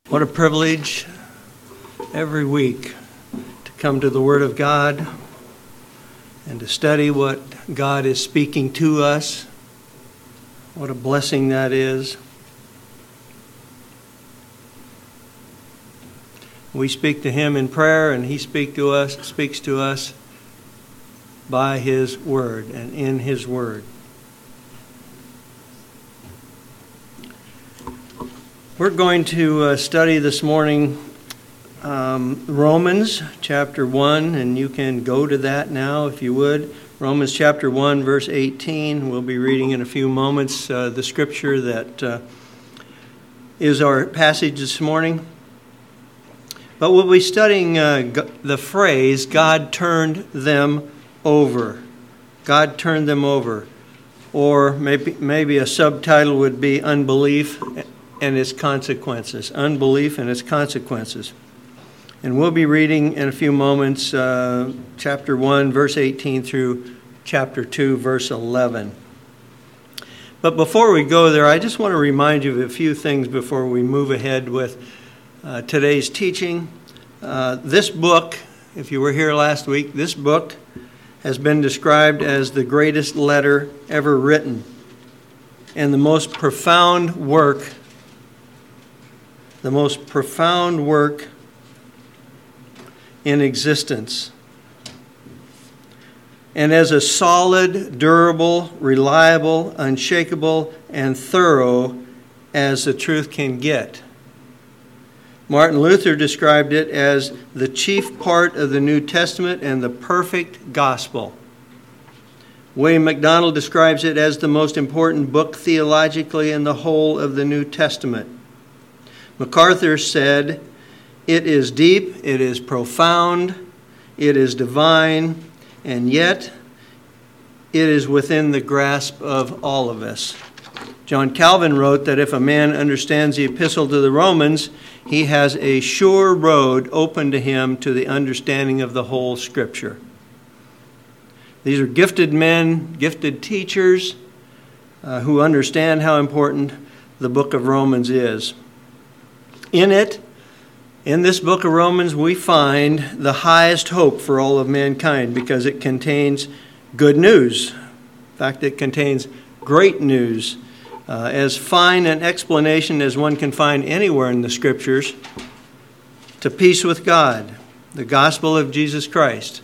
What a privilege every week to come to the Word of God and to study what God is speaking to us. What a blessing that is. We speak to Him in prayer, and He speaks to us by His Word and in His Word. We're going to study this morning Romans chapter 1, and you can go to that now if you would. Romans chapter 1, verse 18. We'll be reading in a few moments the scripture that is our passage this morning. But we'll be studying the phrase, God turned them over. God turned them over. Or maybe a subtitle would be Unbelief and its consequences. Unbelief and its consequences. And we'll be reading in a few moments chapter 1, verse 18 through chapter 2, verse 11. But before we go there, I just want to remind you of a few things before we move ahead with today's teaching. This book, if you were here last week, this book has been described as the greatest letter ever written and the most profound work in existence. And as a solid, durable, reliable, unshakable, and thorough as the truth can get. Martin Luther described it as the chief part of the New Testament and the perfect gospel. William MacDonald describes it as the most important book theologically in the whole of the New Testament. MacArthur said, "It is deep, it is profound, it is divine, and yet it is within the grasp of all of us." John Calvin wrote that if a man understands the epistle to the Romans, he has a sure road open to him to the understanding of the whole Scripture. These are gifted men, gifted teachers who understand how important the book of Romans is. In this book of Romans, we find the highest hope for all of mankind because it contains good news. In fact, it contains great news. As fine an explanation as one can find anywhere in the Scriptures to peace with God, the gospel of Jesus Christ.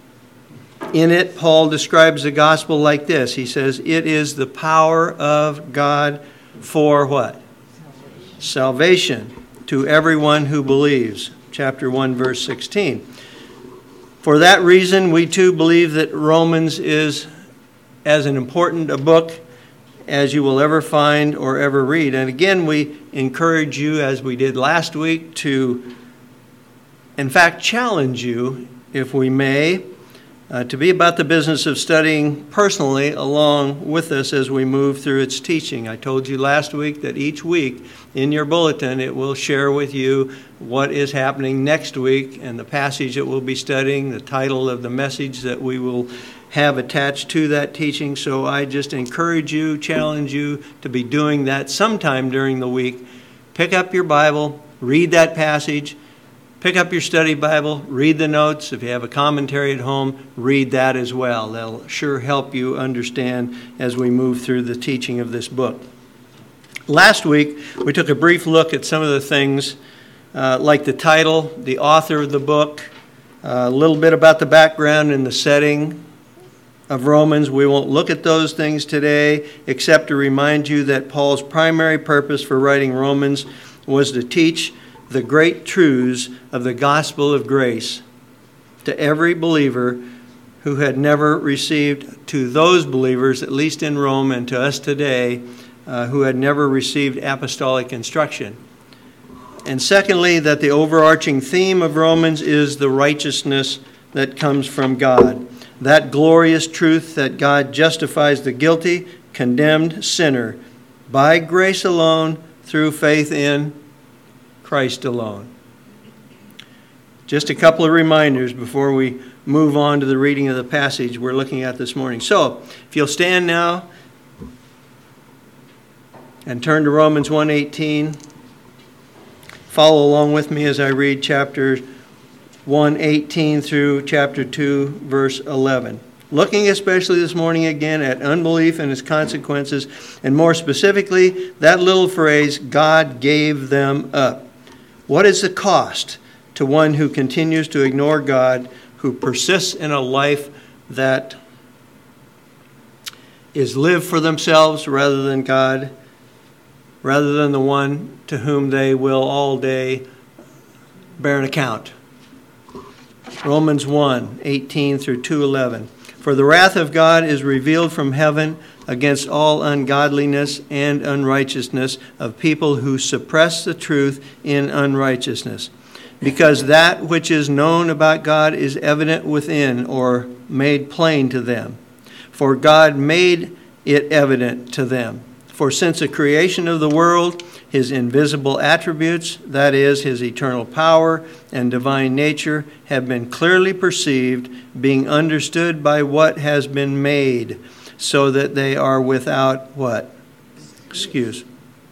In it, Paul describes the gospel like this. He says, it is the power of God for what? Salvation to everyone who believes. Chapter 1, verse 16. For that reason, we too believe that Romans is as an important a book as you will ever find or ever read. And again, we encourage you, as we did last week, to, in fact, challenge you, if we may, to be about the business of studying personally along with us as we move through its teaching. I told you last week that each week in your bulletin it will share with you what is happening next week and the passage that we'll be studying, the title of the message that we will have attached to that teaching. So I just encourage you, challenge you to be doing that sometime during the week. Pick up your Bible, read that passage. Pick up your study Bible, read the notes. If you have a commentary at home, read that as well. That'll sure help you understand as we move through the teaching of this book. Last week, we took a brief look at some of the things like the title, the author of the book, a little bit about the background and the setting of Romans. We won't look at those things today, except to remind you that Paul's primary purpose for writing Romans was to teach the great truths of the gospel of grace to every believer who had never received, to those believers, at least in Rome and to us today, who had never received apostolic instruction. And secondly, that the overarching theme of Romans is the righteousness that comes from God. That glorious truth that God justifies the guilty, condemned sinner by grace alone, through faith in Christ alone. Just a couple of reminders before we move on to the reading of the passage we're looking at this morning. So, if you'll stand now and turn to Romans 1:18. Follow along with me as I read chapter 1:18 through chapter 2, verse 11. Looking especially this morning again at unbelief and its consequences, and more specifically, that little phrase, God gave them up. What is the cost to one who continues to ignore God, who persists in a life that is lived for themselves rather than God, rather than the one to whom they will all day bear an account? Romans 1:18 through 2:11. For the wrath of God is revealed from heaven against all ungodliness and unrighteousness of people who suppress the truth in unrighteousness. Because that which is known about God is evident within, or made plain to them. For God made it evident to them. For since the creation of the world, his invisible attributes, that is, his eternal power and divine nature, have been clearly perceived, being understood by what has been made, so that they are without what? Excuse.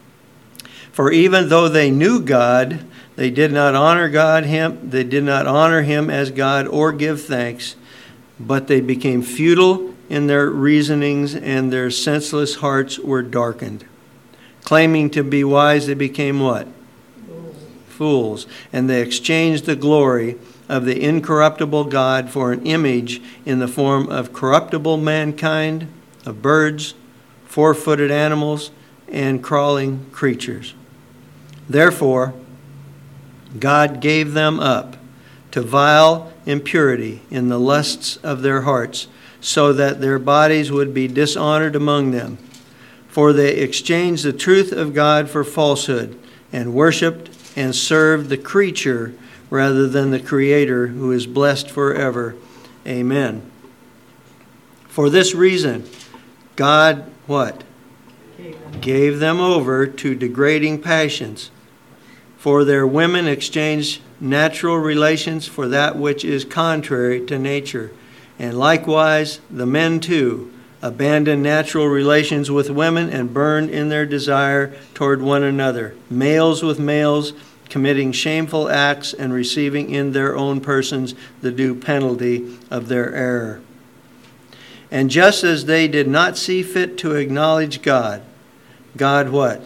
For even though they knew God, they did not honor They did not honor him as God or give thanks, but they became futile in their reasonings, and their senseless hearts were darkened. Claiming to be wise, they became what? Fools. And they exchanged the glory of the incorruptible God for an image in the form of corruptible mankind, of birds, four-footed animals, and crawling creatures. Therefore, God gave them up to vile impurity in the lusts of their hearts, so that their bodies would be dishonored among them. For they exchanged the truth of God for falsehood, and worshipped and served the creature rather than the Creator, who is blessed forever. Amen. For this reason, God, what? Gave them over to degrading passions. For their women exchanged natural relations for that which is contrary to nature. And likewise, the men too abandoned natural relations with women and burned in their desire toward one another, males with males, committing shameful acts and receiving in their own persons the due penalty of their error. And just as they did not see fit to acknowledge God, God what?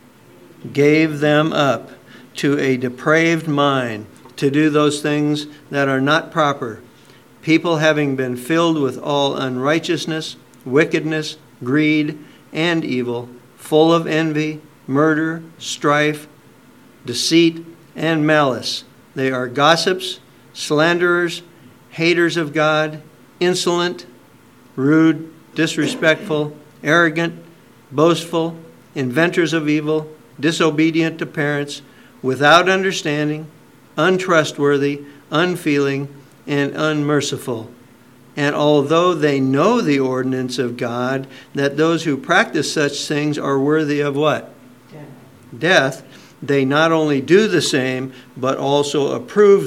Gave them up to a depraved mind to do those things that are not proper. People having been filled with all unrighteousness, wickedness, greed, and evil, full of envy, murder, strife, deceit, and malice. They are gossips, slanderers, haters of God, insolent, rude, disrespectful, arrogant, boastful, inventors of evil, disobedient to parents, without understanding, untrustworthy, unfeeling, and unmerciful. And although they know the ordinance of God, that those who practice such things are worthy of what? Death. They not only do the same, but also approve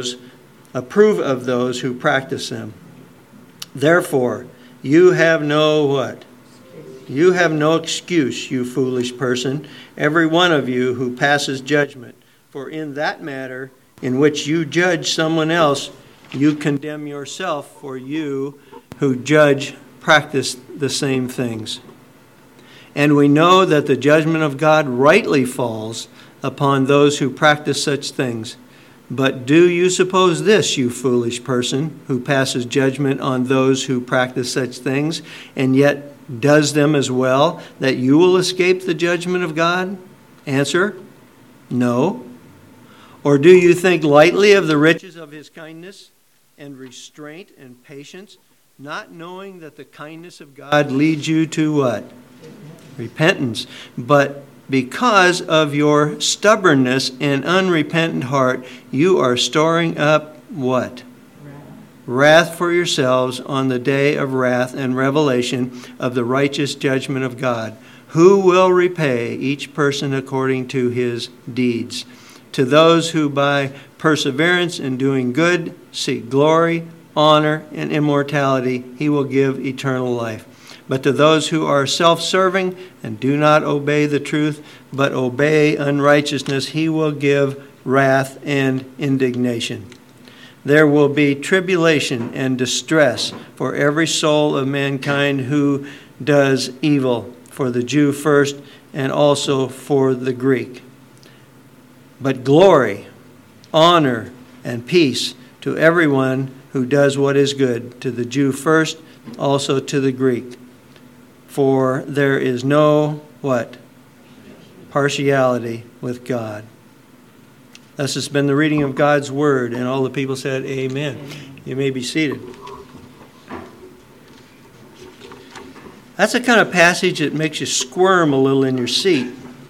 of those who practice them. Therefore, you have no what? You have no excuse, you foolish person, every one of you who passes judgment. For in that matter in which you judge someone else, you condemn yourself, for you who judge practice the same things. And we know that the judgment of God rightly falls upon those who practice such things. But do you suppose this, you foolish person, who passes judgment on those who practice such things, and yet does them as well, that you will escape the judgment of God? Answer, no. Or do you think lightly of the riches of his kindness and restraint and patience, not knowing that the kindness of God leads you to what? Repentance. But because of your stubbornness and unrepentant heart, you are storing up what? Wrath for yourselves on the day of wrath and revelation of the righteous judgment of God, who will repay each person according to his deeds. To those who by perseverance in doing good seek glory, honor, and immortality, he will give eternal life. But to those who are self-serving and do not obey the truth, but obey unrighteousness, he will give wrath and indignation. There will be tribulation and distress for every soul of mankind who does evil, for the Jew first and also for the Greek. But glory, honor, and peace to everyone who does what is good, to the Jew first, also to the Greek. For there is no, what? Partiality with God. Thus has been the reading of God's word, and all the people said, Amen. You may be seated. That's a kind of passage that makes you squirm a little in your seat.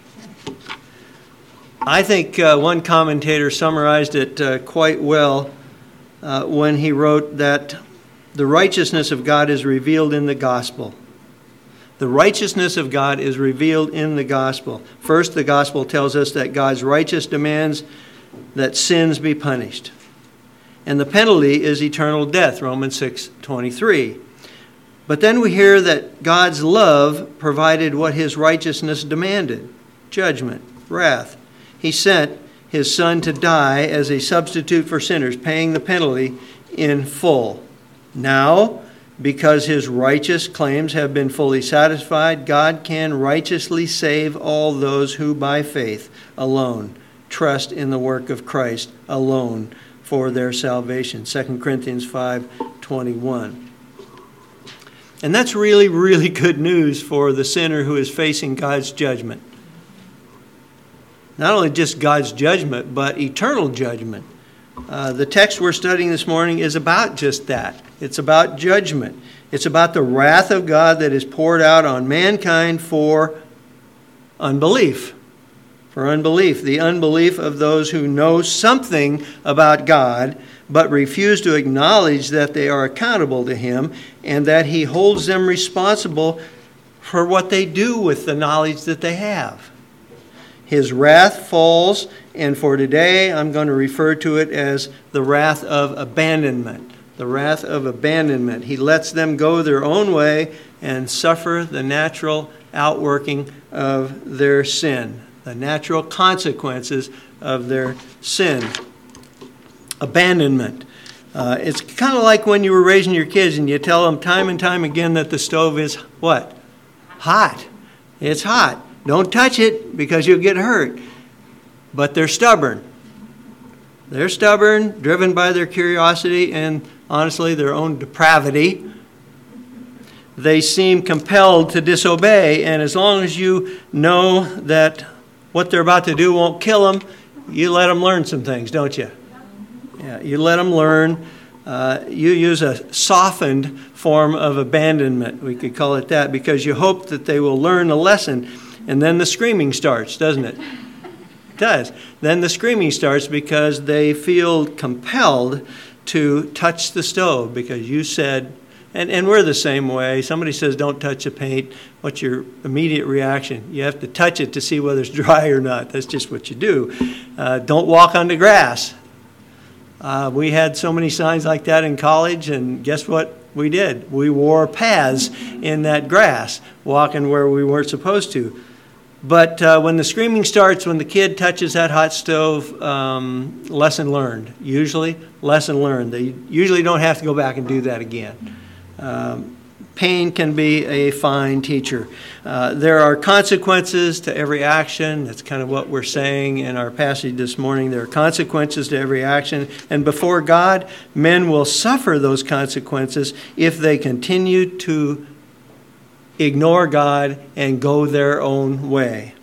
I think one commentator summarized it quite well when he wrote that the righteousness of God is revealed in the gospel. The righteousness of God is revealed in the gospel. First, the gospel tells us that God's righteous demands that sins be punished. And the penalty is eternal death, Romans 6:23. But then we hear that God's love provided what his righteousness demanded: judgment, wrath. He sent his Son to die as a substitute for sinners, paying the penalty in full. Now, because his righteous claims have been fully satisfied, God can righteously save all those who by faith alone trust in the work of Christ alone for their salvation. 2 Corinthians 5:21. And that's really, really good news for the sinner who is facing God's judgment. Not only just God's judgment, but eternal judgment. The text we're studying this morning is about just that. It's about judgment. It's about the wrath of God that is poured out on mankind for unbelief. For unbelief. The unbelief of those who know something about God, but refuse to acknowledge that they are accountable to him and that he holds them responsible for what they do with the knowledge that they have. His wrath falls, and for today I'm going to refer to it as the wrath of abandonment. The wrath of abandonment. He lets them go their own way and suffer the natural outworking of their sin, the natural consequences of their sin. Abandonment. It's kind of like when you were raising your kids and you tell them time and time again that the stove is what? Hot. It's hot. Don't touch it because you'll get hurt. But they're stubborn. They're stubborn, driven by their curiosity and, honestly, their own depravity. They seem compelled to disobey, and as long as you know that what they're about to do won't kill them, you let them learn some things, don't you? Yeah, you let them learn. You use a softened form of abandonment, we could call it that, because you hope that they will learn a lesson. And then the screaming starts, doesn't it? It does. Then the screaming starts because they feel compelled to touch the stove because you said, and we're the same way. Somebody says, don't touch the paint. What's your immediate reaction? You have to touch it to see whether it's dry or not. That's just what you do. Don't walk on the grass. We had so many signs like that in college, and guess what we did? We wore paths in that grass, walking where we weren't supposed to. But when the screaming starts, when the kid touches that hot stove, lesson learned. Usually, lesson learned. They usually don't have to go back and do that again. Pain can be a fine teacher. There are consequences to every action. That's kind of what we're saying in our passage this morning. There are consequences to every action. And before God, men will suffer those consequences if they continue to ignore God and go their own way.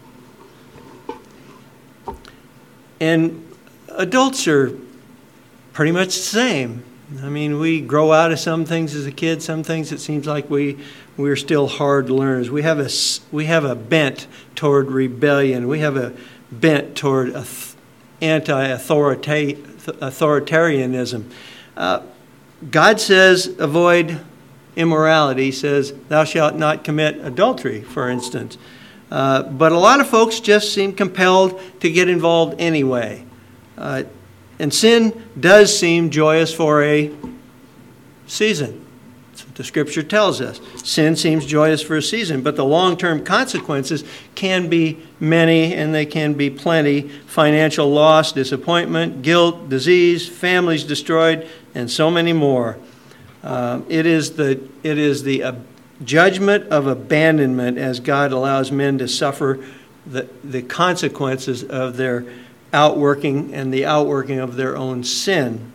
And adults are pretty much the same. I mean, we grow out of some things as a kid. Some things it seems like we're still hard learners. We have a bent toward rebellion. We have a bent toward anti-authoritarianism. God says avoid immorality. He says thou shalt not commit adultery, for instance. But a lot of folks just seem compelled to get involved anyway. And sin does seem joyous for a season. It's The Scripture tells us sin seems joyous for a season, but the long-term consequences can be many, and they can be plenty. Financial loss, disappointment, guilt, disease, families destroyed, and so many more. It is the judgment of abandonment as God allows men to suffer the consequences of their outworking and the outworking of their own sin.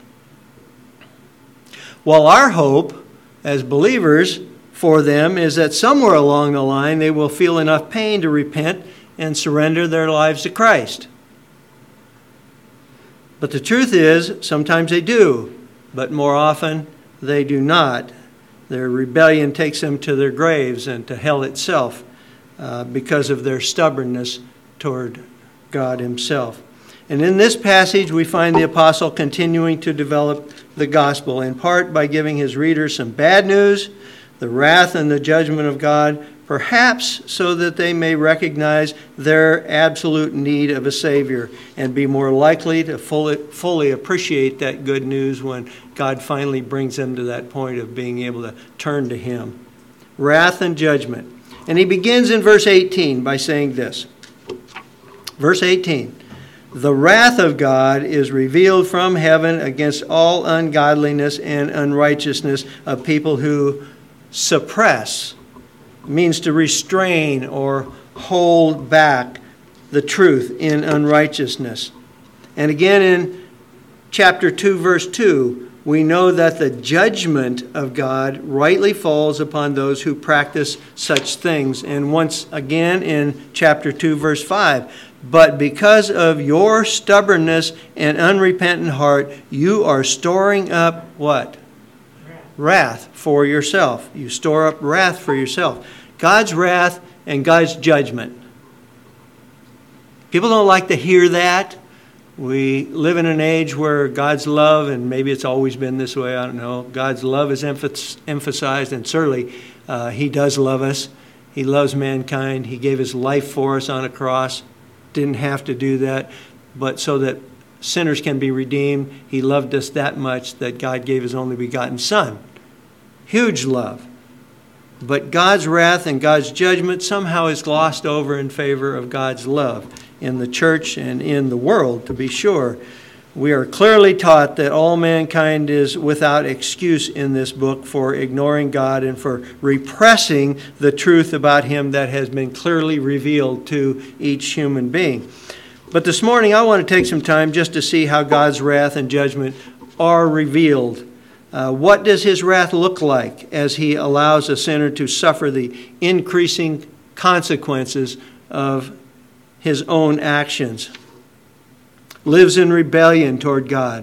While our hope as believers for them is that somewhere along the line they will feel enough pain to repent and surrender their lives to Christ. But the truth is, sometimes they do, but more often they do not. Their rebellion takes them to their graves and to hell itself because of their stubbornness toward God himself. And in this passage, we find the apostle continuing to develop the gospel, in part by giving his readers some bad news, the wrath and the judgment of God, perhaps so that they may recognize their absolute need of a Savior and be more likely to fully appreciate that good news when God finally brings them to that point of being able to turn to him. Wrath and judgment. And he begins in verse 18 by saying this. Verse 18. The wrath of God is revealed from heaven against all ungodliness and unrighteousness of people who suppress. It means to restrain or hold back the truth in unrighteousness. And again in chapter 2, verse 2, we know that the judgment of God rightly falls upon those who practice such things. And once again in chapter 2, verse 5, but because of your stubbornness and unrepentant heart, you are storing up what? Wrath for yourself. You store up wrath for yourself. God's wrath and God's judgment. People don't like to hear that. We live in an age where God's love, and maybe it's always been this way, I don't know, God's love is emphasized, and certainly he does love us. He loves mankind. He gave his life for us on a cross. Didn't have to do that, but so that sinners can be redeemed, he loved us that much that God gave his only begotten Son. Huge love. But God's wrath and God's judgment somehow is glossed over in favor of God's love in the church and in the world, to be sure. We are clearly taught that all mankind is without excuse in this book for ignoring God and for repressing the truth about him that has been clearly revealed to each human being. But this morning I want to take some time just to see how God's wrath and judgment are revealed. What does his wrath look like as he allows a sinner to suffer the increasing consequences of his own actions? Lives in rebellion toward God.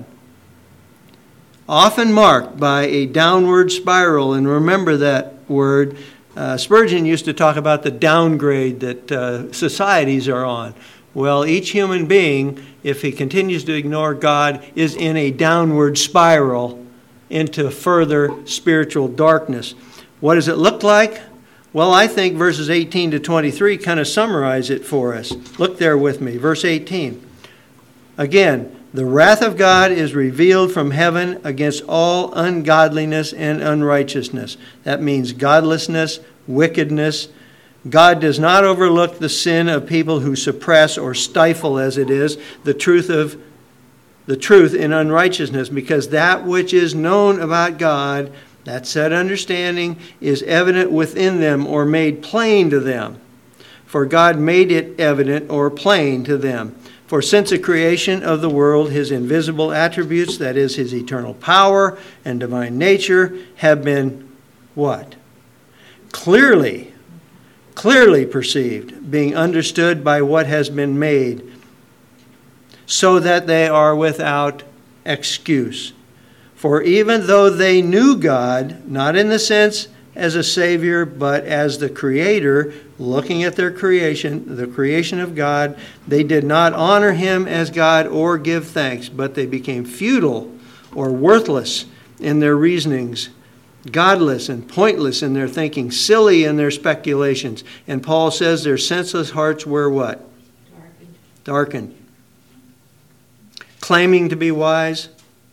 Often marked by a downward spiral, and remember that word. Spurgeon used to talk about the downgrade that societies are on. Well, each human being, if he continues to ignore God, is in a downward spiral into further spiritual darkness. What does it look like? Well, I think verses 18 to 23 kind of summarize it for us. Look there with me. Verse 18. Again, the wrath of God is revealed from heaven against all ungodliness and unrighteousness. That means godlessness, wickedness. God does not overlook the sin of people who suppress or stifle, as it is, the truth in unrighteousness, because that which is known about God, that said understanding, is evident within them or made plain to them. For God made it evident or plain to them. For since the creation of the world, his invisible attributes, that is, his eternal power and divine nature, have been what? Clearly perceived, being understood by what has been made, so that they are without excuse. For even though they knew God, not in the sense as a Savior, but as the Creator, looking at their creation, the creation of God, they did not honor him as God or give thanks, but they became futile or worthless in their reasonings, godless and pointless in their thinking, silly in their speculations. And Paul says their senseless hearts were what? Darkened. Claiming to be wise,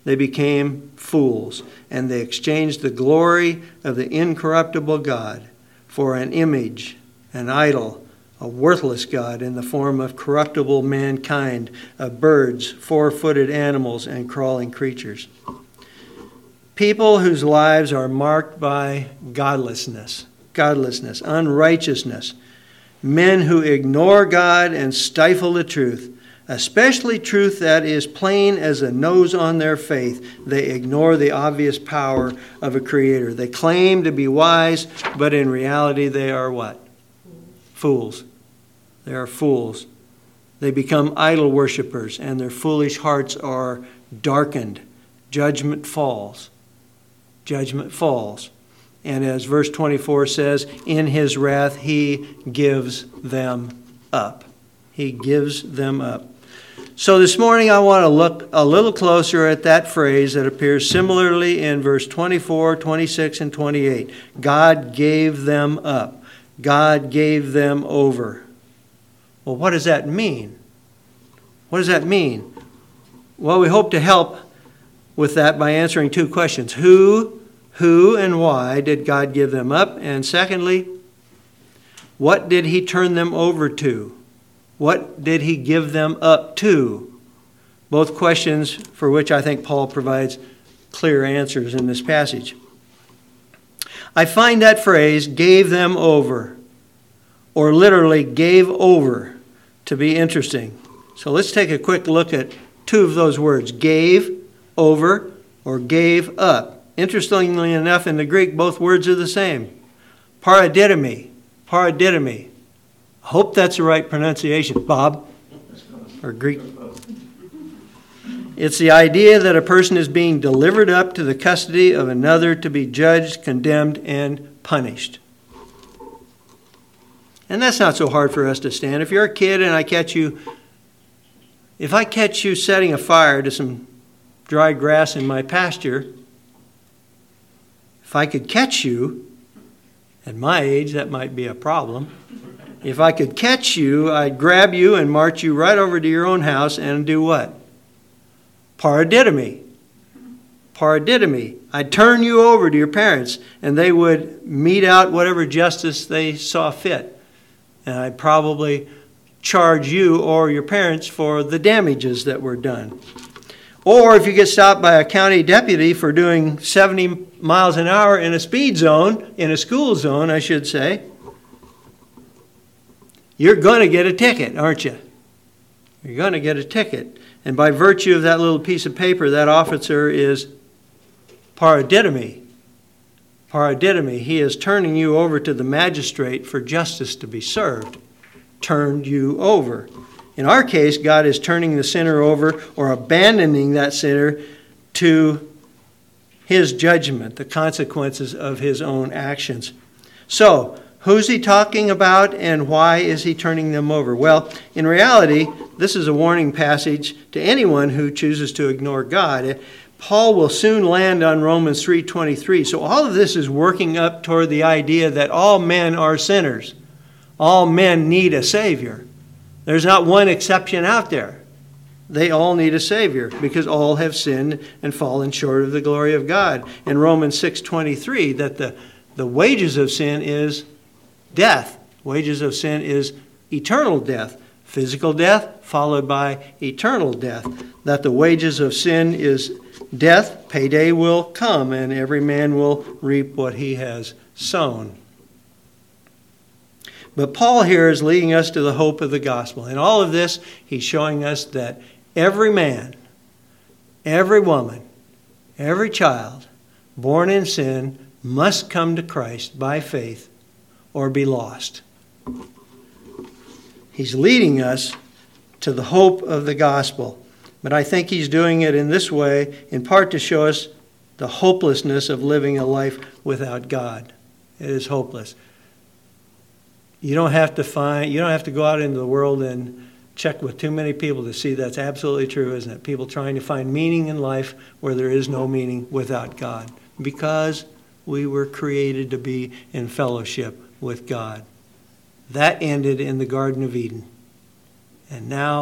they became fools, and they exchanged the glory of the incorruptible God for an image, an idol, a worthless God in the form of corruptible mankind, of birds, four-footed animals, and crawling creatures. People whose lives are marked by godlessness, unrighteousness, men who ignore God and stifle the truth, especially truth that is plain as a nose on their faith. They ignore the obvious power of a creator. They claim to be wise, but in reality they are what? Fools. They are fools. They become idol worshippers, and their foolish hearts are darkened. Judgment falls. Judgment falls. And as verse 24 says, in his wrath he gives them up. He gives them up. So this morning I want to look a little closer at that phrase that appears similarly in verse 24, 26, and 28. God gave them up. God gave them over. Well, what does that mean? What does that mean? Well, we hope to help with that by answering two questions. Who, and why did God give them up? And secondly, what did he turn them over to? What did he give them up to? Both questions for which I think Paul provides clear answers in this passage. I find that phrase, gave them over, or literally gave over, to be interesting. So let's take a quick look at two of those words, gave over or gave up. Interestingly enough, in the Greek, both words are the same. Paradidomi. I hope that's the right pronunciation. Bob? Or Greek? It's the idea that a person is being delivered up to the custody of another to be judged, condemned, and punished. And that's not so hard for us to stand. If you're a kid and if I catch you setting a fire to some dry grass in my pasture, if I could catch you, at my age, that might be a problem. If I could catch you, I'd grab you and march you right over to your own house and do what? Paradidomi. I'd turn you over to your parents, and they would mete out whatever justice they saw fit. And I'd probably charge you or your parents for the damages that were done. Or if you get stopped by a county deputy for doing 70 miles an hour in a speed zone, in a school zone, I should say, you're going to get a ticket, aren't you? You're going to get a ticket. And by virtue of that little piece of paper, that officer is paradidomi. He is turning you over to the magistrate for justice to be served. Turned you over. In our case, God is turning the sinner over or abandoning that sinner to his judgment, the consequences of his own actions. So, who's he talking about and why is he turning them over? Well, in reality, this is a warning passage to anyone who chooses to ignore God. Paul will soon land on Romans 3:23. So all of this is working up toward the idea that all men are sinners. All men need a Savior. There's not one exception out there. They all need a Savior because all have sinned and fallen short of the glory of God. In Romans 6:23, that the wages of sin is death. Wages of sin is eternal death. Physical death followed by eternal death. That the wages of sin is death, payday will come, and every man will reap what he has sown. But Paul here is leading us to the hope of the gospel. In all of this, he's showing us that every man, every woman, every child born in sin must come to Christ by faith or be lost. He's leading us to the hope of the gospel. But I think he's doing it in this way, in part to show us the hopelessness of living a life without God. It is hopeless. You don't have to go out into the world and check with too many people to see that's absolutely true, isn't it? People trying to find meaning in life where there is no meaning without God. Because we were created to be in fellowship with God. That ended in the Garden of Eden. And now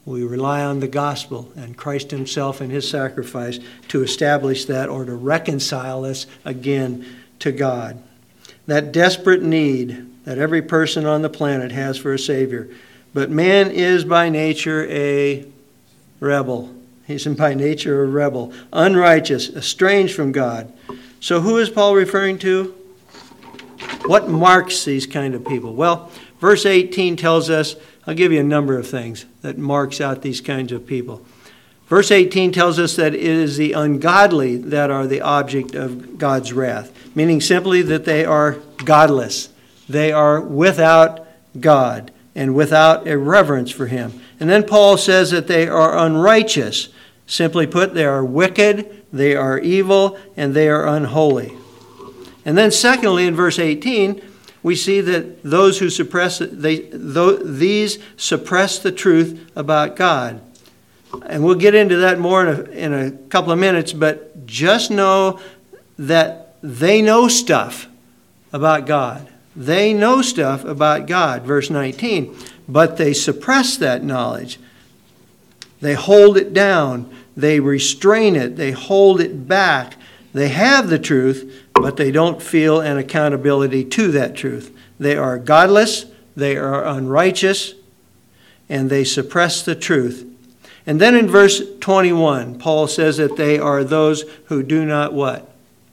We rely on the gospel and Christ himself and his sacrifice to establish that or to reconcile us again to God. That desperate need that every person on the planet has for a Savior. But man is by nature a rebel. He's by nature a rebel, unrighteous, estranged from God. So who is Paul referring to? What marks these kind of people? Well, verse 18 tells us, I'll give you a number of things that marks out these kinds of people. Verse 18 tells us that it is the ungodly that are the object of God's wrath, meaning simply that they are godless. They are without God and without a reverence for him. And then Paul says that they are unrighteous. Simply put, they are wicked, they are evil, and they are unholy. And then secondly, in verse 18, we see that those who these suppress the truth about God. And we'll get into that more in a couple of minutes, but just know that they know stuff about God. They know stuff about God, verse 19, but they suppress that knowledge. They hold it down. They restrain it. They hold it back. They have the truth, but they don't feel an accountability to that truth. They are godless, they are unrighteous, and they suppress the truth. And then in verse 21, Paul says that they are those who do not what?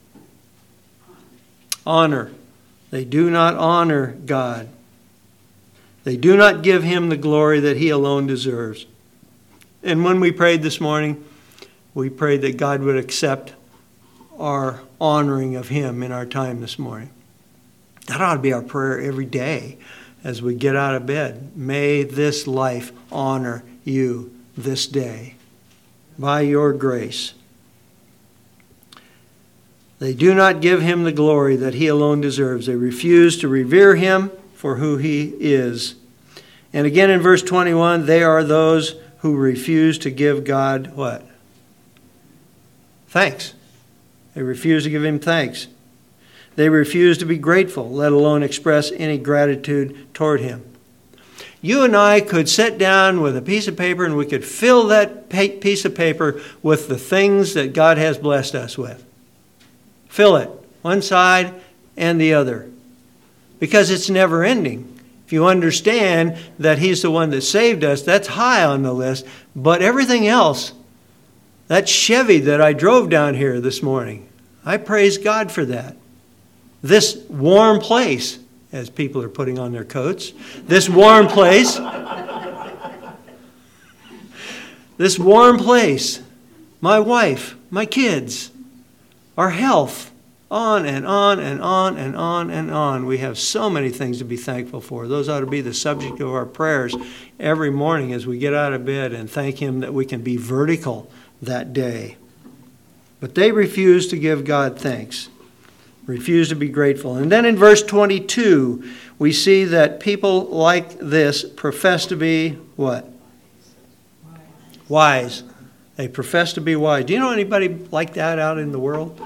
Honor. They do not honor God. They do not give him the glory that he alone deserves. And when we prayed this morning, we prayed that God would accept our honoring of him in our time this morning. That ought to be our prayer every day as we get out of bed. May this life honor you this day by your grace. They do not give him the glory that he alone deserves. They refuse to revere him for who he is. And again in verse 21, they are those who refuse to give God what? Thanks. They refuse to give him thanks. They refuse to be grateful, let alone express any gratitude toward him. You and I could sit down with a piece of paper and we could fill that piece of paper with the things that God has blessed us with. Fill it, one side and the other. Because it's never ending. If you understand that he's the one that saved us, that's high on the list. But everything else, that Chevy that I drove down here this morning, I praise God for that. This warm place, as people are putting on their coats, this warm place, my wife, my kids, our health, on and on and on and on and on. We have so many things to be thankful for. Those ought to be the subject of our prayers every morning as we get out of bed and thank him that we can be vertical that day. But they refuse to give God thanks, refuse to be grateful. And then in verse 22, we see that people like this profess to be what? Wise. They profess to be wise. Do you know anybody like that out in the world?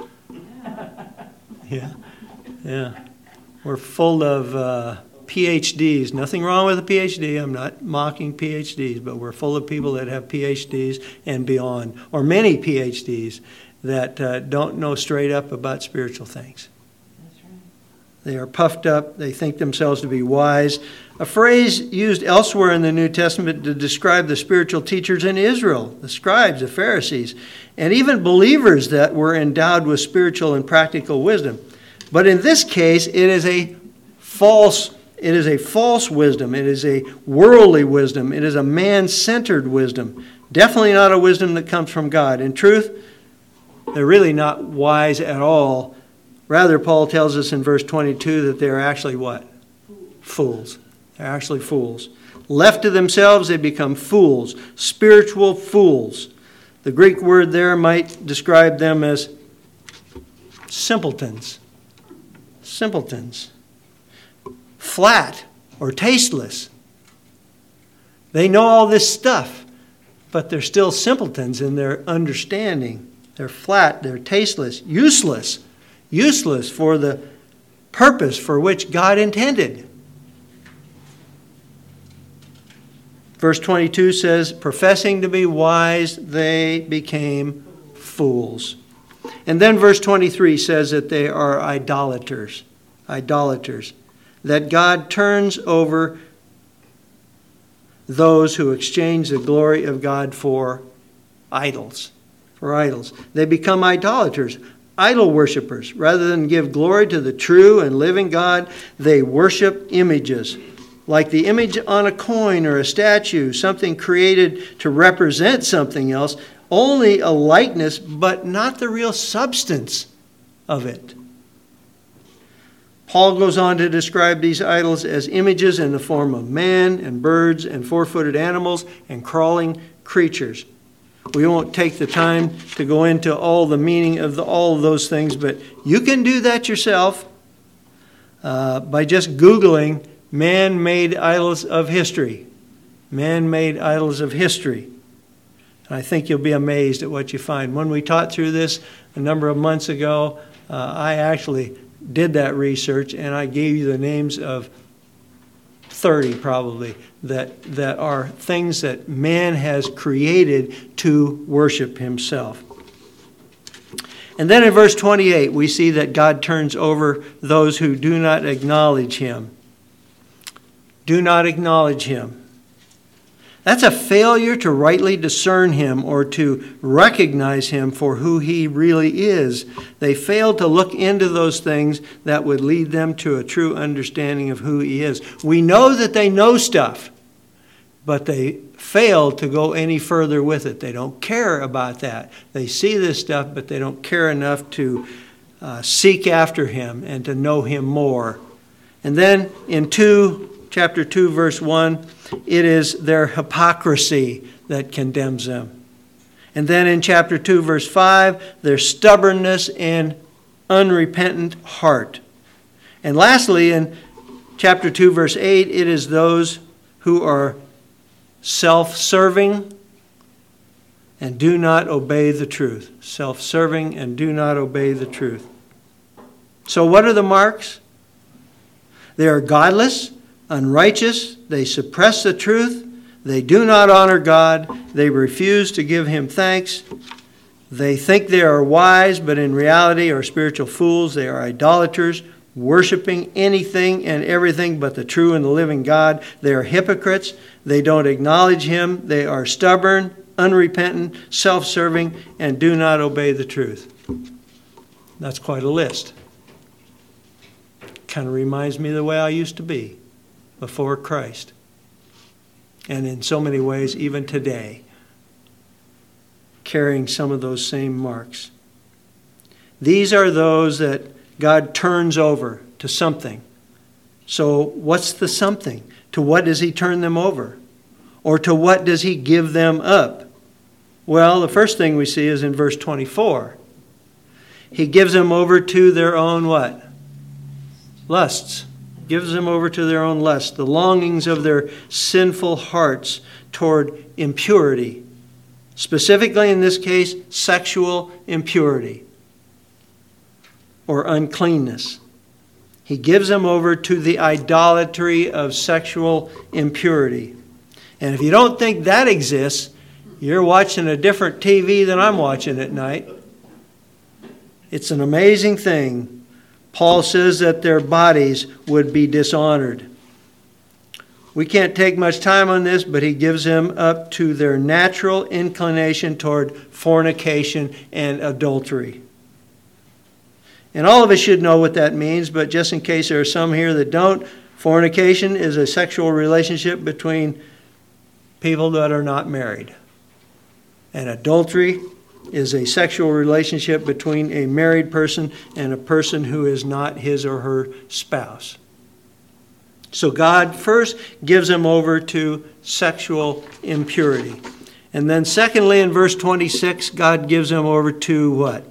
Yeah. We're full of PhDs. Nothing wrong with a PhD. I'm not mocking PhDs, but we're full of people that have PhDs and beyond, or many PhDs that don't know straight up about spiritual things. That's right. They are puffed up. They think themselves to be wise. A phrase used elsewhere in the New Testament to describe the spiritual teachers in Israel, the scribes, the Pharisees, and even believers that were endowed with spiritual and practical wisdom. But in this case, it is a false wisdom. It is a worldly wisdom. It is a man-centered wisdom. Definitely not a wisdom that comes from God. In truth, they're really not wise at all. Rather, Paul tells us in verse 22 that they're actually what? Fools. They're actually fools. Left to themselves, they become fools, spiritual fools. The Greek word there might describe them as simpletons. Simpletons. Flat or tasteless. They know all this stuff, but they're still simpletons in their understanding. They're flat, they're tasteless, useless for the purpose for which God intended. Verse 22 says, professing to be wise, they became fools. And then verse 23 says that they are idolaters. Idolaters. That God turns over those who exchange the glory of God for idols. For idols. They become idolaters, idol worshippers. Rather than give glory to the true and living God, they worship images. Like the image on a coin or a statue, something created to represent something else, only a likeness, but not the real substance of it. Paul goes on to describe these idols as images in the form of man and birds and four-footed animals and crawling creatures. We won't take the time to go into all the meaning of all of those things, but you can do that yourself by just Googling man-made idols of history. Man-made idols of history. And I think you'll be amazed at what you find. When we taught through this a number of months ago, I actually did that research, and I gave you the names of 30 probably that are things that man has created to worship himself. And then in verse 28, we see that God turns over those who do not acknowledge him. Do not acknowledge him. That's a failure to rightly discern him or to recognize him for who he really is. They failed to look into those things that would lead them to a true understanding of who he is. We know that they know stuff, but they failed to go any further with it. They don't care about that. They see this stuff, but they don't care enough to seek after him and to know him more. And then in chapter 2, verse 1, it is their hypocrisy that condemns them. And then in chapter 2, verse 5, their stubbornness and unrepentant heart. And lastly, in chapter 2, verse 8, it is those who are self-serving and do not obey the truth. Self-serving and do not obey the truth. So what are the marks? They are godless, unrighteous, they suppress the truth, they do not honor God, they refuse to give him thanks, they think they are wise, but in reality are spiritual fools, they are idolaters, worshiping anything and everything but the true and the living God. They are hypocrites, they don't acknowledge him, they are stubborn, unrepentant, self-serving, and do not obey the truth. That's quite a list. Kind of reminds me of the way I used to be before Christ. And in so many ways, even today, carrying some of those same marks. These are those that God turns over to something. So what's the something? To what does he turn them over? Or to what does he give them up? Well, the first thing we see is in verse 24. He gives them over to their own what? Lusts. Gives them over to their own lusts, the longings of their sinful hearts toward impurity. Specifically in this case, sexual impurity or uncleanness. He gives them over to the idolatry of sexual impurity. And if you don't think that exists, you're watching a different TV than I'm watching at night. It's an amazing thing. Paul says that their bodies would be dishonored. We can't take much time on this, but he gives them up to their natural inclination toward fornication and adultery. And all of us should know what that means, but just in case there are some here that don't, fornication is a sexual relationship between people that are not married. And adultery is a sexual relationship between a married person and a person who is not his or her spouse. So God first gives them over to sexual impurity. And then secondly, in verse 26, God gives them over to what?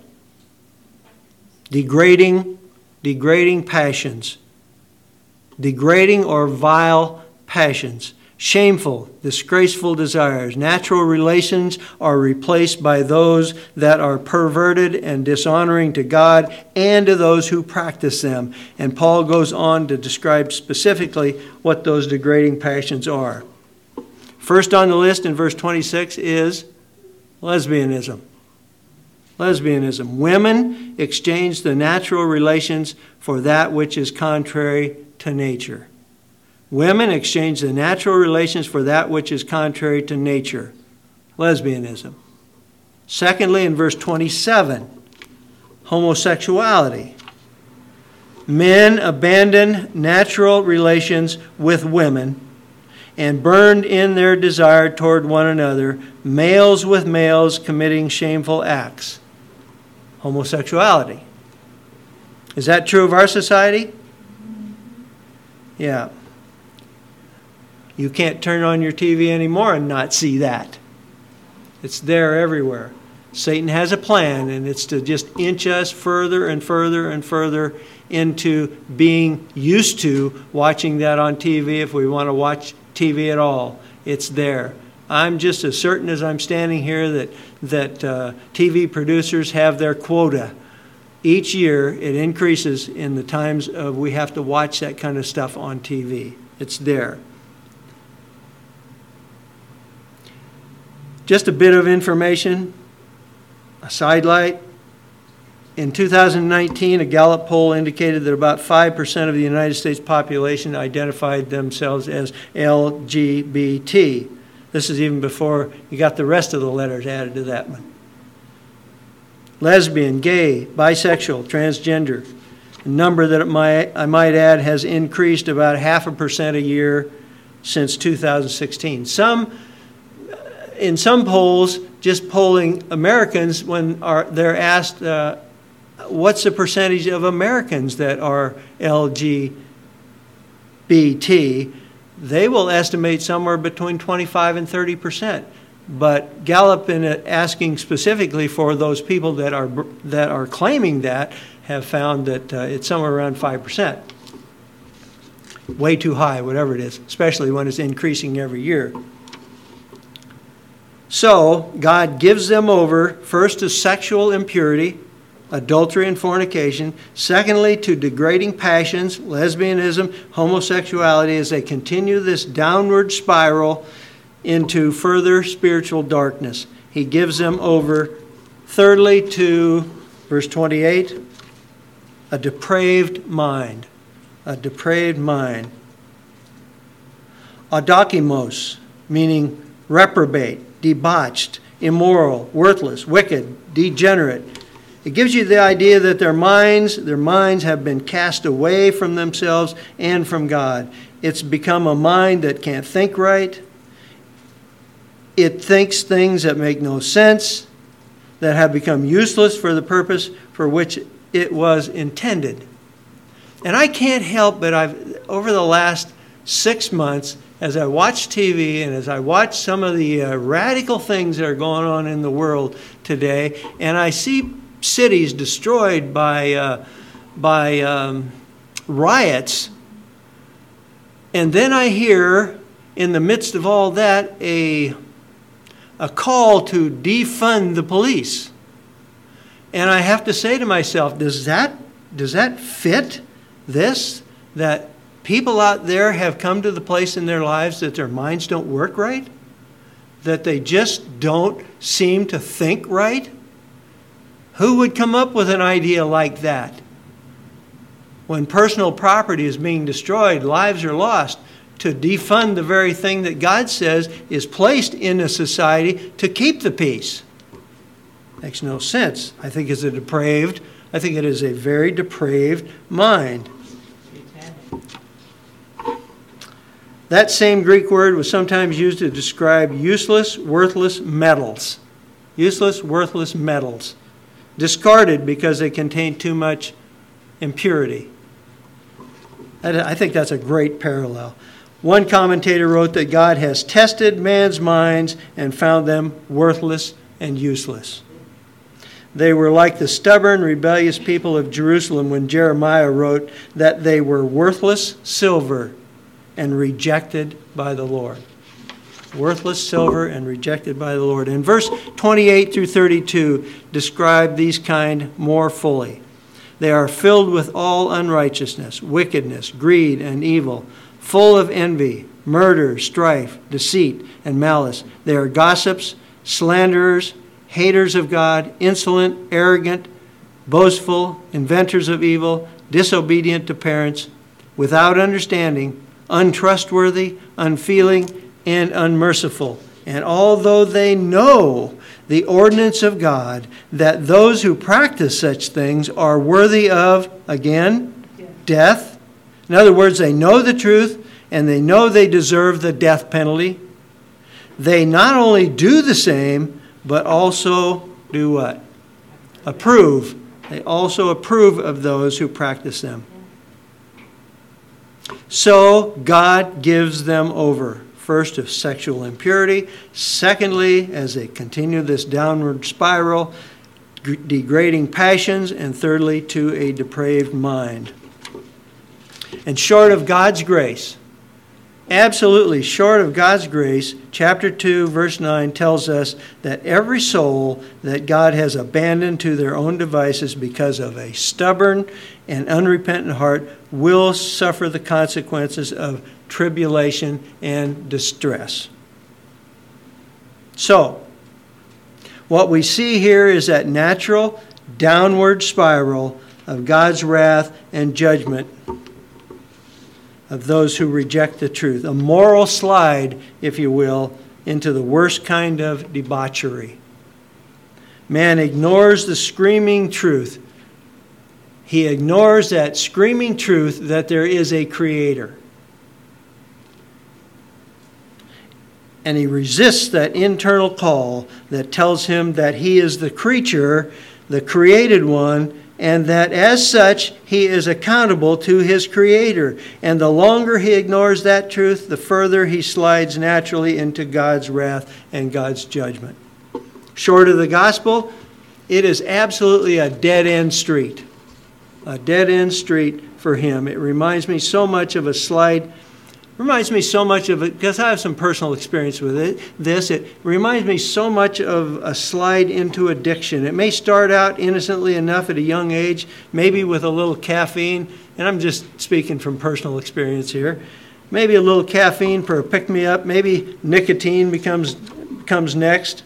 Degrading passions. Degrading or vile passions. Shameful, disgraceful desires. Natural relations are replaced by those that are perverted and dishonoring to God and to those who practice them. And Paul goes on to describe specifically what those degrading passions are. First on the list in verse 26 is lesbianism. Lesbianism. Women exchange the natural relations for that which is contrary to nature. Women exchange the natural relations for that which is contrary to nature. Lesbianism. Secondly, in verse 27, homosexuality. Men abandon natural relations with women and burned in their desire toward one another, males with males committing shameful acts. Homosexuality. Is that true of our society? Yeah. You can't turn on your TV anymore and not see that. It's there everywhere. Satan has a plan, and it's to just inch us further and further and further into being used to watching that on TV if we want to watch TV at all. It's there. I'm just as certain as I'm standing here that TV producers have their quota. Each year it increases in the times we have to watch that kind of stuff on TV. It's there. Just a bit of information, a sidelight. In 2019, a Gallup poll indicated that about 5% of the United States population identified themselves as LGBT. This is even before you got the rest of the letters added to that one. Lesbian, gay, bisexual, transgender. A number that I might add has increased about 0.5% a year since 2016. In some polls, just polling Americans, when they're asked what's the percentage of Americans that are LGBT, they will estimate somewhere between 25 and 30%. But Gallup, in asking specifically for those people that are claiming that, have found that it's somewhere around 5%. Way too high, whatever it is, especially when it's increasing every year. So, God gives them over, first to sexual impurity, adultery and fornication. Secondly, to degrading passions, lesbianism, homosexuality, as they continue this downward spiral into further spiritual darkness. He gives them over, thirdly, to, verse 28, a depraved mind. A depraved mind. Adokimos, meaning reprobate, debauched, immoral, worthless, wicked, degenerate. It gives you the idea that their minds have been cast away from themselves and from God. It's become a mind that can't think right. It thinks things that make no sense, that have become useless for the purpose for which it was intended. And I can't help but over the last 6 months, as I watch TV and as I watch some of the radical things that are going on in the world today, and I see cities destroyed by riots, and then I hear, in the midst of all that, a call to defund the police. And I have to say to myself, does that fit this? That people out there have come to the place in their lives that their minds don't work right? That they just don't seem to think right? Who would come up with an idea like that? When personal property is being destroyed, lives are lost, to defund the very thing that God says is placed in a society to keep the peace. Makes no sense. I think it is a very depraved mind. That same Greek word was sometimes used to describe useless, worthless metals. Useless, worthless metals. Discarded because they contain too much impurity. I think that's a great parallel. One commentator wrote that God has tested man's minds and found them worthless and useless. They were like the stubborn, rebellious people of Jerusalem when Jeremiah wrote that they were worthless silver and rejected by the Lord. Worthless silver and rejected by the Lord. And verse 28 through 32 describe these kind more fully. They are filled with all unrighteousness, wickedness, greed, and evil, full of envy, murder, strife, deceit, and malice. They are gossips, slanderers, haters of God, insolent, arrogant, boastful, inventors of evil, disobedient to parents, without understanding, untrustworthy, unfeeling, and unmerciful. And although they know the ordinance of God, that those who practice such things are worthy of, again, death. In other words, they know the truth and they know they deserve the death penalty. They not only do the same, but also do what? Approve. They also approve of those who practice them. So God gives them over. First, to sexual impurity. Secondly, as they continue this downward spiral, degrading passions. And thirdly, to a depraved mind. And short of God's grace, absolutely short of God's grace, chapter 2, verse 9 tells us that every soul that God has abandoned to their own devices because of a stubborn and unrepentant heart will suffer the consequences of tribulation and distress. So, what we see here is that natural downward spiral of God's wrath and judgment of those who reject the truth. A moral slide, if you will, into the worst kind of debauchery. Man ignores the screaming truth. He ignores that screaming truth that there is a creator. And he resists that internal call that tells him that he is the creature, the created one, and that as such, he is accountable to his Creator. And the longer he ignores that truth, the further he slides naturally into God's wrath and God's judgment. Short of the gospel, it is absolutely a dead-end street. A dead-end street for him. It reminds me so much of a slide. Reminds me so much of it, because I have some personal experience with it. It reminds me so much of a slide into addiction. It may start out innocently enough at a young age, maybe with a little caffeine, and I'm just speaking from personal experience here. Maybe a little caffeine for a pick-me-up. Maybe nicotine comes next.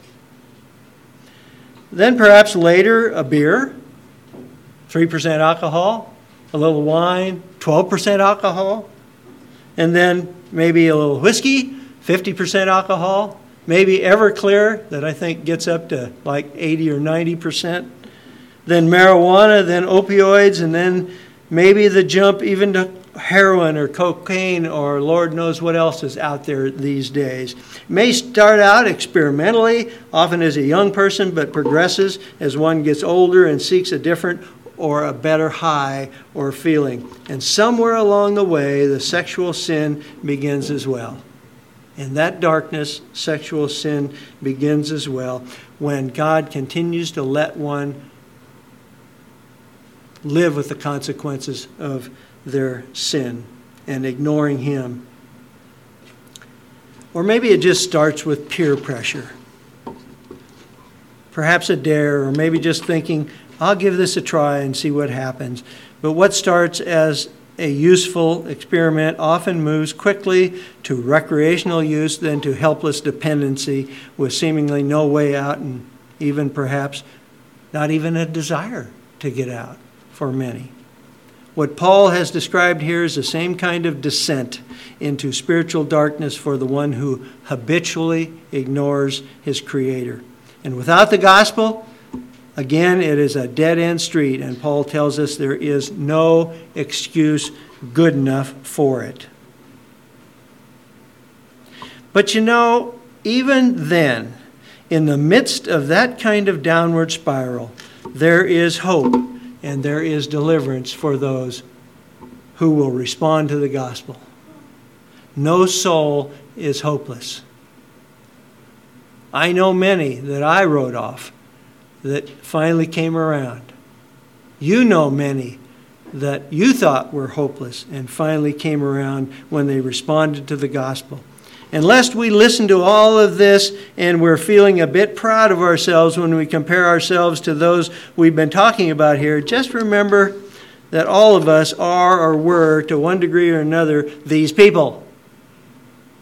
Then perhaps later a beer, 3% alcohol, a little wine, 12% alcohol. And then maybe a little whiskey, 50% alcohol. Maybe Everclear, that I think gets up to like 80 or 90%. Then marijuana, then opioids, and then maybe the jump even to heroin or cocaine or Lord knows what else is out there these days. It may start out experimentally, often as a young person, but progresses as one gets older and seeks a different or a better high or feeling. And somewhere along the way, the sexual sin begins as well. In that darkness, sexual sin begins as well, when God continues to let one live with the consequences of their sin and ignoring Him. Or maybe it just starts with peer pressure. Perhaps a dare, or maybe just thinking, I'll give this a try and see what happens. But what starts as a useful experiment often moves quickly to recreational use, then to helpless dependency with seemingly no way out, and even perhaps not even a desire to get out for many. What Paul has described here is the same kind of descent into spiritual darkness for the one who habitually ignores his Creator. And without the gospel, again, it is a dead-end street, and Paul tells us there is no excuse good enough for it. But you know, even then, in the midst of that kind of downward spiral, there is hope and there is deliverance for those who will respond to the gospel. No soul is hopeless. I know many that I wrote off that finally came around. You know many that you thought were hopeless and finally came around when they responded to the gospel. And lest we listen to all of this and we're feeling a bit proud of ourselves when we compare ourselves to those we've been talking about here, just remember that all of us are or were, to one degree or another, these people.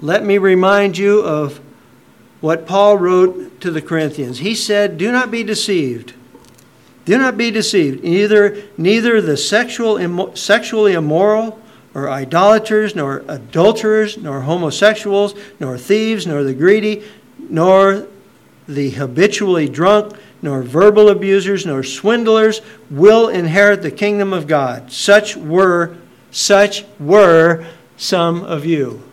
let me remind you of what Paul wrote to the Corinthians. He said, do not be deceived. Do not be deceived. Neither the sexually immoral, or idolaters, nor adulterers, nor homosexuals, nor thieves, nor the greedy, nor the habitually drunk, nor verbal abusers, nor swindlers will inherit the kingdom of God. Such were some of you.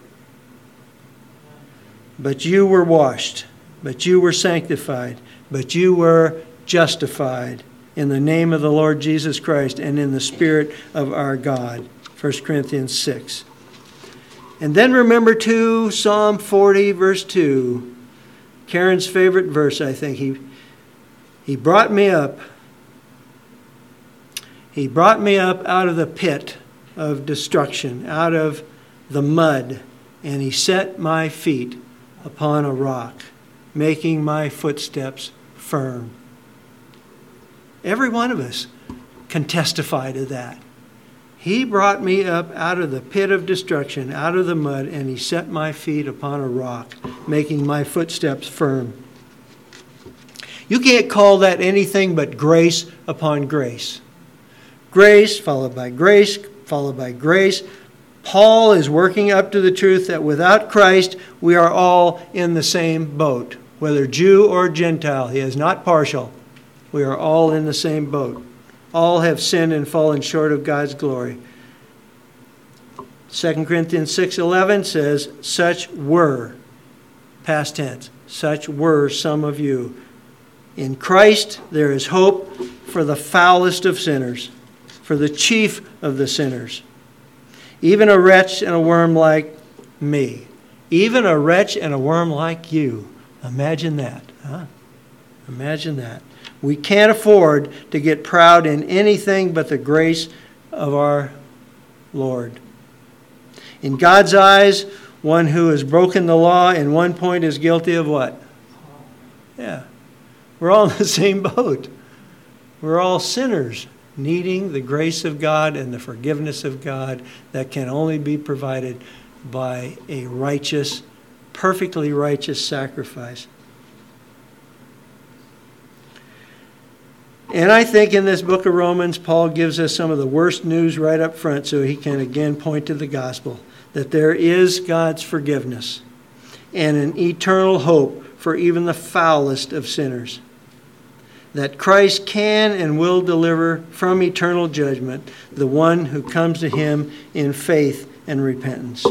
But you were washed, but you were sanctified, but you were justified in the name of the Lord Jesus Christ and in the Spirit of our God. 1 Corinthians 6. And then remember too, Psalm 40, verse 2. Karen's favorite verse, I think. He brought me up. He brought me up out of the pit of destruction, out of the mud, and he set my feet upon a rock, making my footsteps firm. Every one of us can testify to that. He brought me up out of the pit of destruction, out of the mud, and he set my feet upon a rock, making my footsteps firm. You can't call that anything but grace upon grace. Grace, followed by grace, followed by grace. Paul is working up to the truth that without Christ, we are all in the same boat, whether Jew or Gentile. He is not partial. We are all in the same boat. All have sinned and fallen short of God's glory. 2 Corinthians 6:11 says, such were, past tense, such were some of you. In Christ there is hope for the foulest of sinners, for the chief of the sinners. Even a wretch and a worm like me. Even a wretch and a worm like you. Imagine that, huh? Imagine that. We can't afford to get proud in anything but the grace of our Lord. In God's eyes, one who has broken the law in one point is guilty of what? Yeah. We're all in the same boat. We're all sinners needing the grace of God and the forgiveness of God that can only be provided by a righteous, perfectly righteous sacrifice. And I think in this book of Romans, Paul gives us some of the worst news right up front so he can again point to the gospel, that there is God's forgiveness and an eternal hope for even the foulest of sinners, that Christ can and will deliver from eternal judgment the one who comes to him in faith and repentance.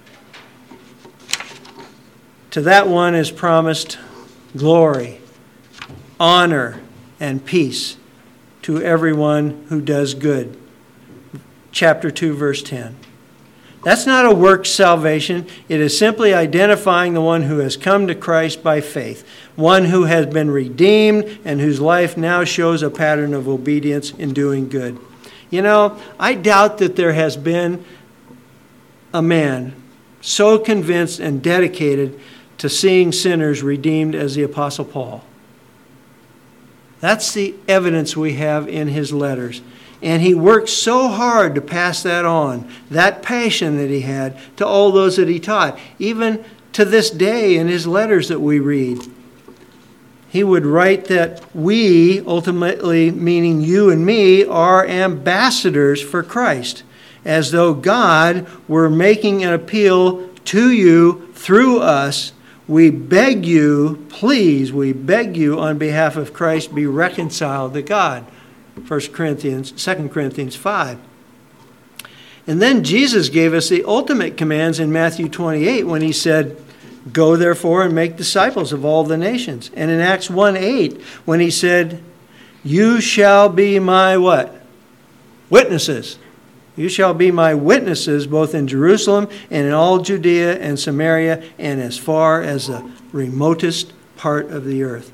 To that one is promised glory, honor, and peace to everyone who does good. Chapter 2, verse 10. That's not a works salvation. It is simply identifying the one who has come to Christ by faith, one who has been redeemed and whose life now shows a pattern of obedience in doing good. You know, I doubt that there has been a man so convinced and dedicated to seeing sinners redeemed as the Apostle Paul. That's the evidence we have in his letters. And he worked so hard to pass that on, that passion that he had, to all those that he taught. Even to this day in his letters that we read, he would write that we, ultimately meaning you and me, are ambassadors for Christ, as though God were making an appeal to you through us. We beg you, please, we beg you on behalf of Christ, be reconciled to God. 2 Corinthians 5. And then Jesus gave us the ultimate commands in Matthew 28 when he said, go therefore and make disciples of all the nations. And in Acts 1:8 when he said, you shall be my what? Witnesses. You shall be my witnesses both in Jerusalem and in all Judea and Samaria and as far as the remotest part of the earth.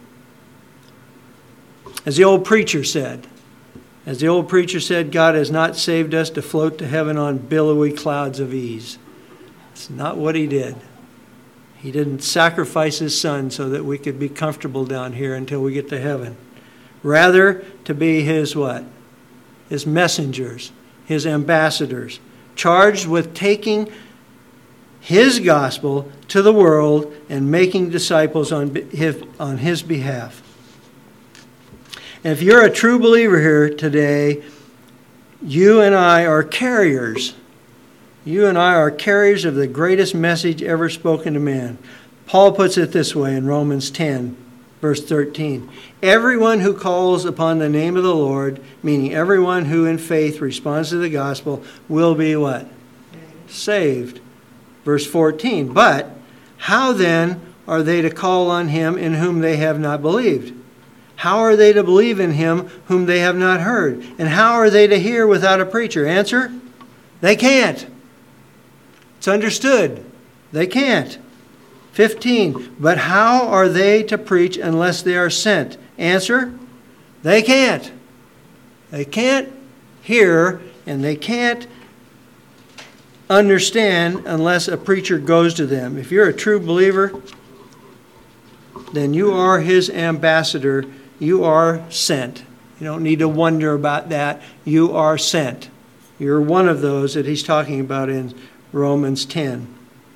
As the old preacher said, God has not saved us to float to heaven on billowy clouds of ease. It's not what he did. He didn't sacrifice his son so that we could be comfortable down here until we get to heaven. Rather, to be his what? His messengers, his ambassadors, charged with taking his gospel to the world and making disciples on his behalf. And if you're a true believer here today, you and I are carriers. You and I are carriers of the greatest message ever spoken to man. Paul puts it this way in Romans 10, verse 13. Everyone who calls upon the name of the Lord, meaning everyone who in faith responds to the gospel, will be what? Saved. Verse 14. But how then are they to call on him in whom they have not believed? How are they to believe in him whom they have not heard? And how are they to hear without a preacher? Answer, they can't. It's understood. They can't. 15. But how are they to preach unless they are sent? Answer, they can't. They can't hear and they can't understand unless a preacher goes to them. If you're a true believer, then you are his ambassador. You are sent. You don't need to wonder about that. You are sent. You're one of those that he's talking about in Romans 10.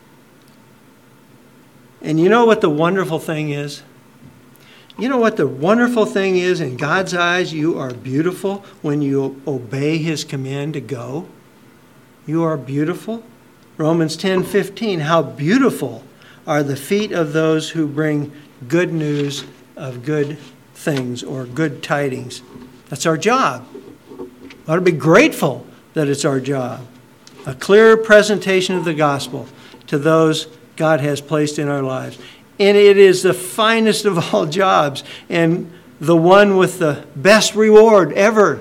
And you know what the wonderful thing is? You know what the wonderful thing is? In God's eyes, you are beautiful when you obey his command to go. You are beautiful. Romans 10:15, how beautiful are the feet of those who bring good news of good things or good tidings. That's our job. We ought to be grateful that it's our job. A clear presentation of the gospel to those God has placed in our lives. And it is the finest of all jobs and the one with the best reward ever.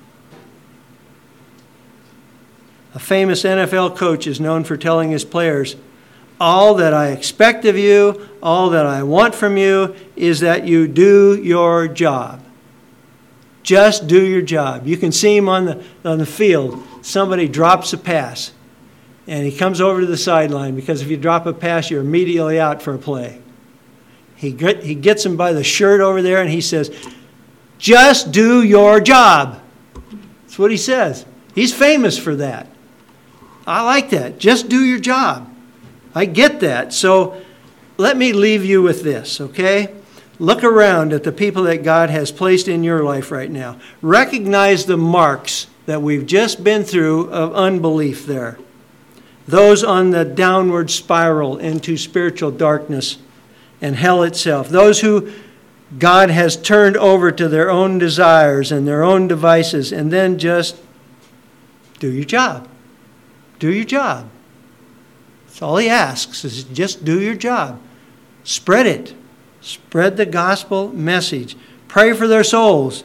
A famous NFL coach is known for telling his players, all that I expect of you, all that I want from you is that you do your job. Just do your job. You can see him on the field. Somebody drops a pass, and he comes over to the sideline because if you drop a pass, you're immediately out for a play. He gets him by the shirt over there, and he says, just do your job. That's what he says. He's famous for that. I like that. Just do your job. I get that. So let me leave you with this, okay? Look around at the people that God has placed in your life right now. Recognize the marks that we've just been through of unbelief there. Those on the downward spiral into spiritual darkness and hell itself. Those who God has turned over to their own desires and their own devices, and then just do your job. Do your job. That's all he asks, is just do your job. Spread it. Spread the gospel message. Pray for their souls.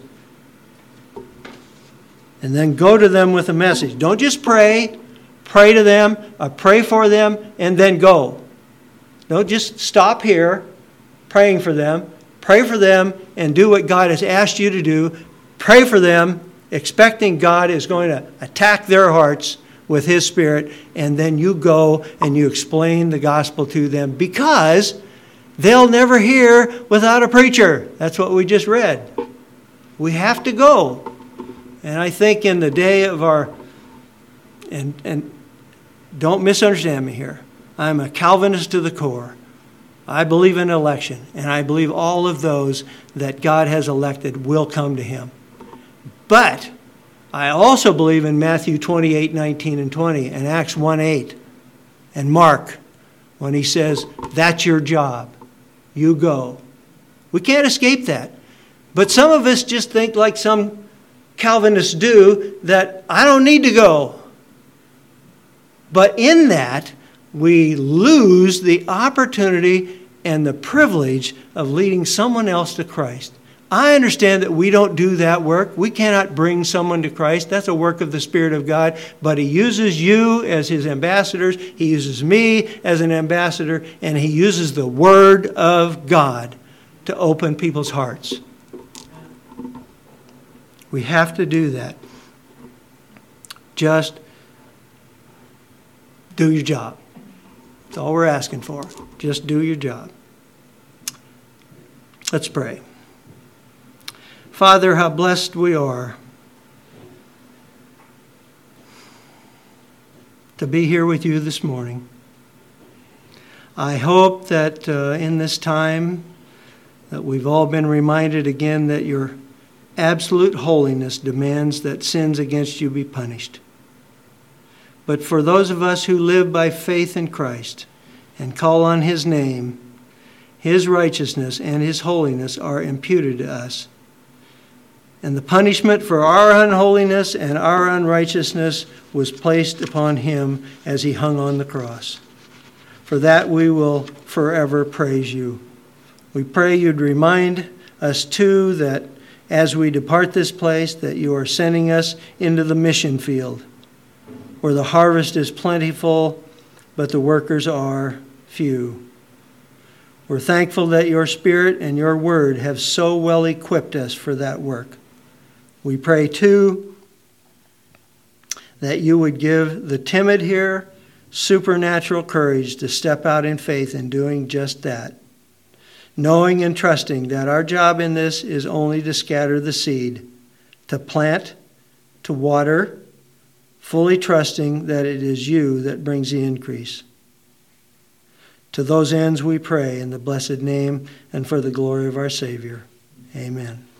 And then go to them with a message. Don't just pray. Pray to them, pray for them, and then go. Don't just stop here praying for them. Pray for them and do what God has asked you to do. Pray for them, expecting God is going to attack their hearts with his Spirit, and then you go and you explain the gospel to them because they'll never hear without a preacher. That's what we just read. We have to go. And I think in the day of our, and don't misunderstand me here, I'm a Calvinist to the core. I believe in election, and I believe all of those that God has elected will come to him. But I also believe in Matthew 28:19 and 20, and Acts 1:8, and Mark, when he says, that's your job. You go. We can't escape that. But some of us just think like some Calvinists do, that I don't need to go. But in that, we lose the opportunity and the privilege of leading someone else to Christ. I understand that we don't do that work. We cannot bring someone to Christ. That's a work of the Spirit of God. But he uses you as his ambassadors. He uses me as an ambassador. And he uses the Word of God to open people's hearts. We have to do that. Just do your job. That's all we're asking for. Just do your job. Let's pray. Father, how blessed we are to be here with you this morning. I hope that in this time that we've all been reminded again that your absolute holiness demands that sins against you be punished. But for those of us who live by faith in Christ and call on his name, his righteousness and his holiness are imputed to us. And the punishment for our unholiness and our unrighteousness was placed upon him as he hung on the cross. For that we will forever praise you. We pray you'd remind us too that as we depart this place, that you are sending us into the mission field, where the harvest is plentiful, but the workers are few. We're thankful that your Spirit and your word have so well equipped us for that work. We pray too that you would give the timid here supernatural courage to step out in faith in doing just that, knowing and trusting that our job in this is only to scatter the seed, to plant, to water, fully trusting that it is you that brings the increase. To those ends we pray in the blessed name and for the glory of our Savior. Amen.